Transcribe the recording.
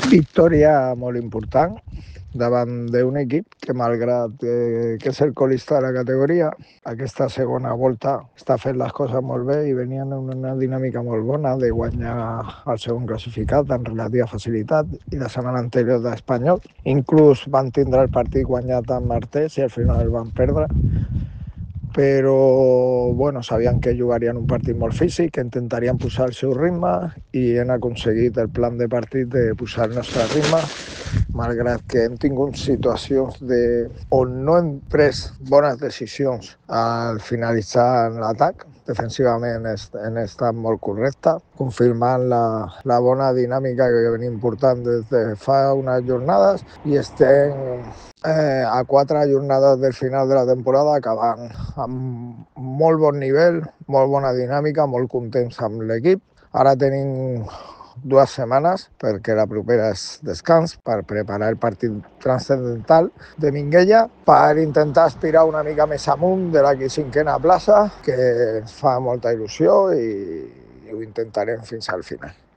Victòria molt important davant d'un equip que, malgrat que és el colista de la categoria, aquesta segona volta està fent les coses molt bé i venien en una dinàmica molt bona de guanyar el segon classificat amb relativa facilitat, i la setmana anterior d'Espanyol. Inclús van tindre el partit guanyat amb Artés i al final el van perdre, però bueno, sabien que jugarien un partit molt físic, que intentarien posar el seu ritme, i hem aconseguit el plan de partit de posar el nostre ritme, malgrat que hem tingut situacions on no hem pres bones decisions al finalitzar l'atac. Defensivament hem estat molt correcte, confirmant la bona dinàmica que venim portant des de fa unes jornades, i estem a 4 jornades del final de la temporada, acabant amb molt bon nivell, molt bona dinàmica, molt contents amb l'equip. Ara tenim 2 setmanes, perquè la propera és descans, per preparar el partit transcendental de Minguella, per intentar aspirar una mica més amunt de la 5a plaça, que ens fa molta il·lusió, i ho intentarem fins al final.